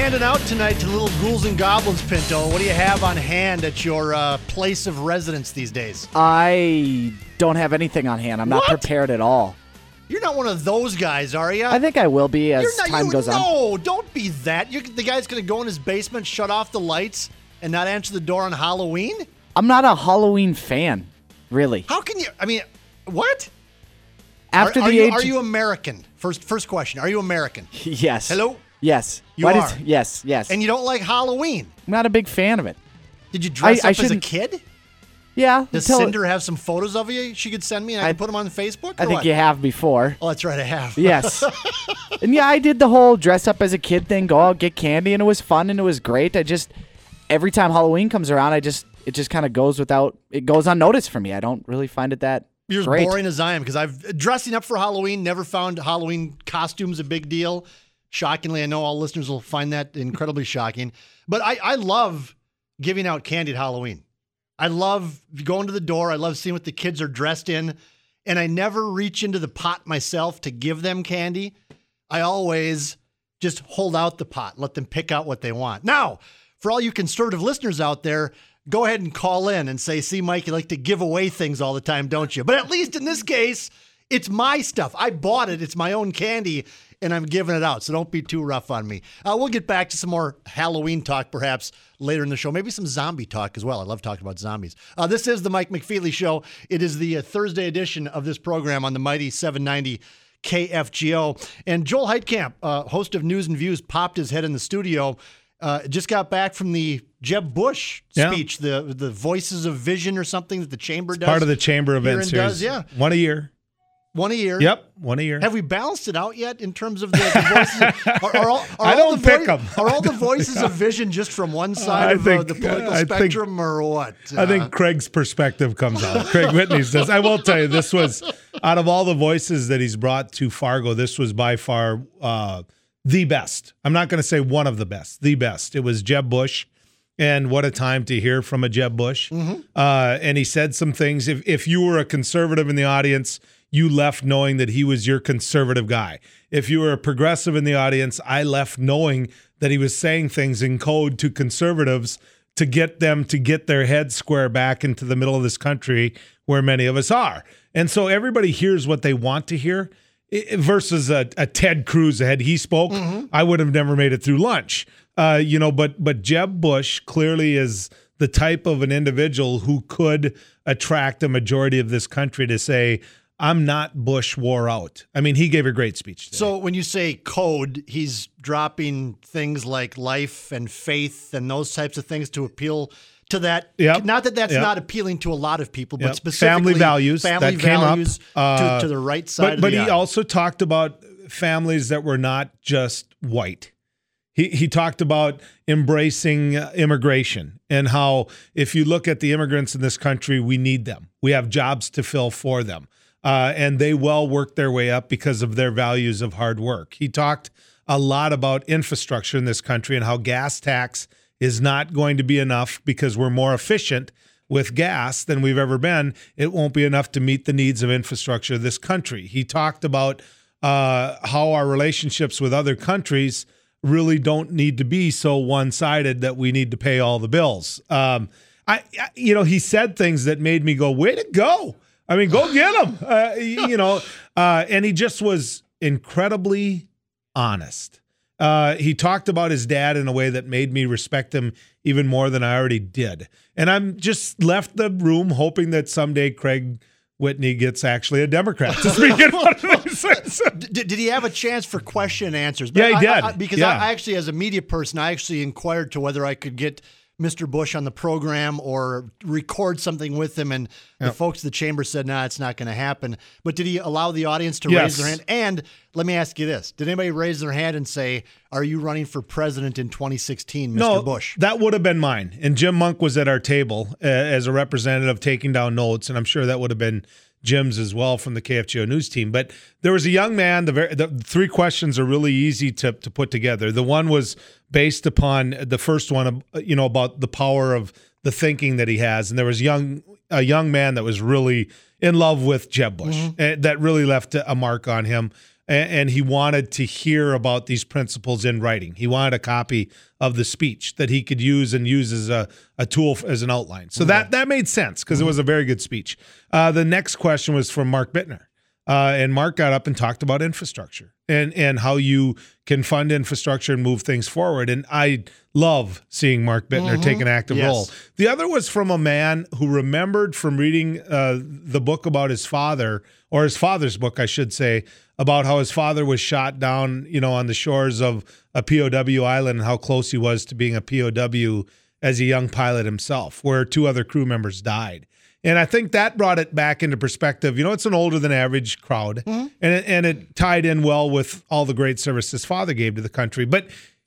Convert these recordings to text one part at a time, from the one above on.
handing out tonight to little ghouls and goblins, Pinto? What do you have on hand at your place of residence these days? I don't have anything on hand. I'm not prepared at all. You're not one of those guys, are you? I think I will be as time goes on. No, don't be that. The guy's going to go in his basement, shut off the lights, and not answer the door on Halloween? I'm not a Halloween fan, really. How can you? I mean, what? Are you American? First question. Are you American? Yes. Hello? Yes. You are? Yes. And you don't like Halloween? I'm not a big fan of it. Did you dress up as a kid? Yeah. Does Cinder have some photos of you she could send me and I can put them on Facebook? I think you have before. Oh, that's right, I have. Yes. And yeah, I did the whole dress up as a kid thing, go out, get candy, and it was fun and it was great. Every time Halloween comes around, it just kind of goes unnoticed for me. I don't really find it that You're great. as boring as I am because I've dressing up for Halloween, never found Halloween costumes a big deal. Shockingly, I know all listeners will find that incredibly shocking. But I love giving out candy at Halloween. I love going to the door. I love seeing what the kids are dressed in. And I never reach into the pot myself to give them candy. I always just hold out the pot, let them pick out what they want. Now, for all you conservative listeners out there, go ahead and call in and say, see, Mike, you like to give away things all the time, don't you? But at least in this case, it's my stuff. I bought it. It's my own candy, and I'm giving it out. So don't be too rough on me. We'll get back to some more Halloween talk perhaps later in the show. Maybe some zombie talk as well. I love talking about zombies. This is the Mike McFeely Show. It is the Thursday edition of this program on the mighty 790 KFGO. And Joel Heitkamp, host of News and Views, popped his head in the studio. Just got back from the Jeb Bush speech, the Voices of Vision or something that the Chamber does. Part of the Chamber event series. Yeah. One a year. One a year. Yep, one a year. Have we balanced it out yet in terms of the voices? I don't pick them. Are all the voices of vision just from one side of the political spectrum or what? I think Craig's perspective comes out. Craig Whitney's does. I will tell you, this was, out of all the voices that he's brought to Fargo, this was by far the best. I'm not going to say one of the best, the best. It was Jeb Bush. And what a time to hear from a Jeb Bush. Mm-hmm. And he said some things. If you were a conservative in the audience, you left knowing that he was your conservative guy. If you were a progressive in the audience, I left knowing that he was saying things in code to conservatives to get them to get their heads square back into the middle of this country where many of us are. And so everybody hears what they want to hear versus a Ted Cruz had he spoke, I would have never made it through lunch. But Jeb Bush clearly is the type of an individual who could attract a majority of this country to say, I'm not Bush wore out. I mean, he gave a great speech today. So when you say code, he's dropping things like life and faith and those types of things to appeal to that. Yep. Not that that's not appealing to a lot of people, but specifically family values to the right side of the But he aisle. also talked about families that were not just white. He talked about embracing immigration and how if you look at the immigrants in this country, we need them. We have jobs to fill for them. And they well work their way up because of their values of hard work. He talked a lot about infrastructure in this country and how gas tax is not going to be enough because we're more efficient with gas than we've ever been. It won't be enough to meet the needs of infrastructure of this country. He talked about how our relationships with other countries really don't need to be so one-sided that we need to pay all the bills. He said things that made me go, way to go. I mean, go get him, and he just was incredibly honest. He talked about his dad in a way that made me respect him even more than I already did. And I'm just left the room hoping that someday Craig Whitney gets actually a Democrat to speak in front of me. Did he have a chance for question and answers? Yeah, he did. I actually, as a media person, I actually inquired to whether I could get Mr. Bush on the program or record something with him, and the folks at the chamber said, nah, it's not going to happen. But did he allow the audience to raise their hand? And let me ask you this. Did anybody raise their hand and say, are you running for president in 2016, Mr. Bush? That would have been mine. And Jim Monk was at our table as a representative taking down notes, and I'm sure that would have been Jim's as well from the KFGO news team. But there was a young man, the three questions are really easy to put together. The one was based upon the first one, about the power of the thinking that he has. And there was a young man that was really in love with Jeb Bush, that really left a mark on him. and he wanted to hear about these principles in writing. He wanted a copy of the speech that he could use as a tool as an outline. So that made sense because it was a very good speech. The next question was from Mark Bittner. And Mark got up and talked about infrastructure and how you can fund infrastructure and move things forward. And I love seeing Mark Bittner take an active role. The other was from a man who remembered from reading the book about his father, or his father's book, I should say, about how his father was shot down, on the shores of a POW island and how close he was to being a POW as a young pilot himself, where 2 other crew members died. And I think that brought it back into perspective. It's an older than average crowd, and it tied in well with all the great service his father gave to the country. But,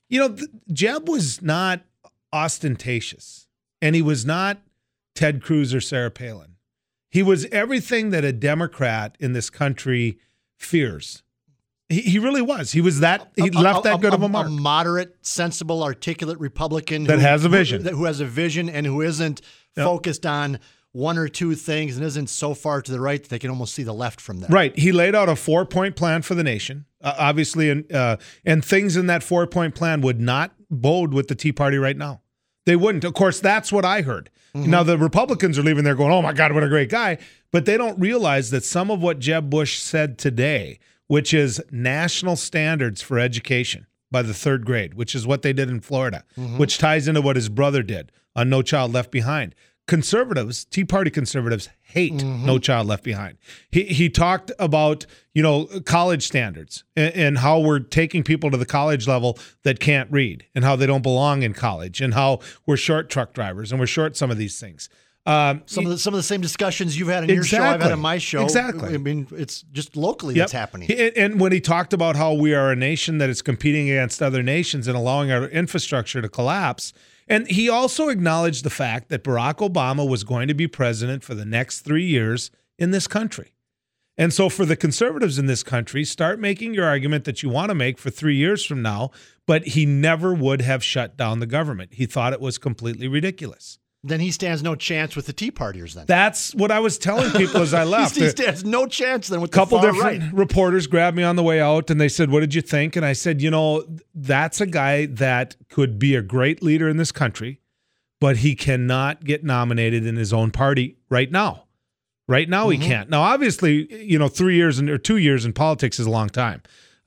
Jeb was not ostentatious, and he was not Ted Cruz or Sarah Palin. He was everything that a Democrat in this country fears. He really was. He was that. He left that good of a mark. A moderate, sensible, articulate Republican that has a vision. Who has a vision and who isn't focused on one or two things and isn't so far to the right that they can almost see the left from there. Right. He laid out a 4-point plan for the nation, obviously, and things in that 4-point plan would not bode with the Tea Party right now. They wouldn't. Of course, that's what I heard. Now, the Republicans are leaving there going, oh, my God, what a great guy. But they don't realize that some of what Jeb Bush said today, which is national standards for education by the 3rd grade, which is what they did in Florida, which ties into what his brother did on No Child Left Behind. Conservatives, Tea Party conservatives, hate No Child Left Behind. He talked about, college standards and how we're taking people to the college level that can't read and how they don't belong in college and how we're short truck drivers and we're short some of these things. Some of the same discussions you've had in your show, I've had on my show. Exactly. I mean, it's just locally that's happening. And when he talked about how we are a nation that is competing against other nations and allowing our infrastructure to collapse, and he also acknowledged the fact that Barack Obama was going to be president for the next 3 years in this country. And so for the conservatives in this country, start making your argument that you want to make for 3 years from now, but he never would have shut down the government. He thought it was completely ridiculous. Then he stands no chance with the Tea Partiers then. That's what I was telling people as I left. He stands no chance then with the couple far different right. Reporters grabbed me on the way out and they said, what did you think? And I said, that's a guy that could be a great leader in this country, but he cannot get nominated in his own party right now. Right now he can't. Now, obviously, 3 years or 2 years in politics is a long time.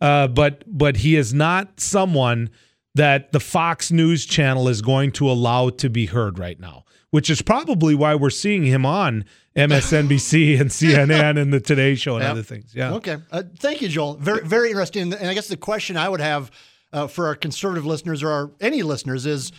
But he is not someone that the Fox News channel is going to allow to be heard right now, which is probably why we're seeing him on MSNBC and CNN and the Today Show and other things. Yeah. Okay. Thank you, Joel. Very, very interesting. And I guess the question I would have for our conservative listeners or any listeners is,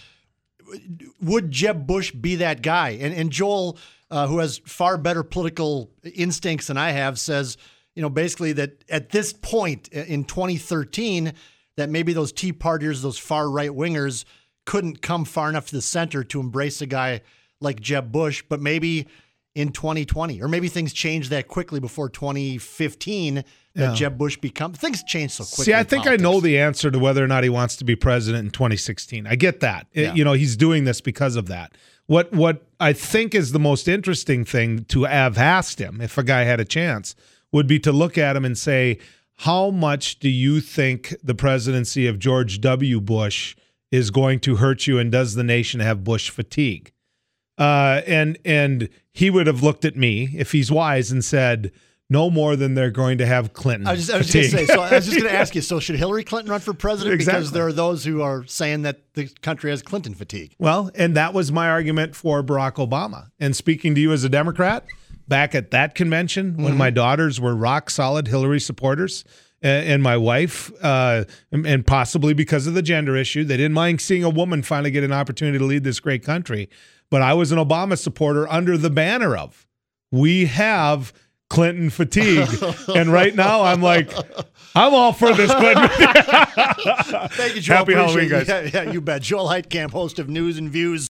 would Jeb Bush be that guy? And Joel, who has far better political instincts than I have, says, basically that at this point in 2013, that maybe those Tea Partiers, those far right wingers, couldn't come far enough to the center to embrace a guy like Jeb Bush, but maybe in 2020, or maybe things change that quickly before 2015 that Jeb Bush things change so quickly. See, I think I know the answer to whether or not he wants to be president in 2016. I get that. He's doing this because of that. What I think is the most interesting thing to have asked him, if a guy had a chance, would be to look at him and say, how much do you think the presidency of George W. Bush is going to hurt you, and does the nation have Bush fatigue? And he would have looked at me, if he's wise, and said, no more than they're going to have Clinton. I was just going to ask you, so should Hillary Clinton run for president? Exactly. Because there are those who are saying that the country has Clinton fatigue. Well, and that was my argument for Barack Obama. And speaking to you as a Democrat, back at that convention when my daughters were rock solid Hillary supporters, and my wife, and possibly because of the gender issue, they didn't mind seeing a woman finally get an opportunity to lead this great country. But I was an Obama supporter under the banner of, we have Clinton fatigue. And right now I'm like, I'm all for this Clinton. Thank you, Joel. Happy Halloween, guys. Yeah, you bet. Joel Heitkamp, host of News and Views.